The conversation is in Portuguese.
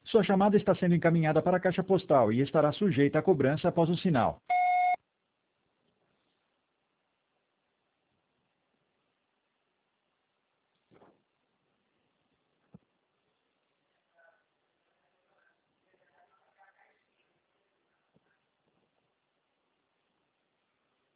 Sua chamada está sendo encaminhada para a caixa postal e estará sujeita a cobrança após o sinal.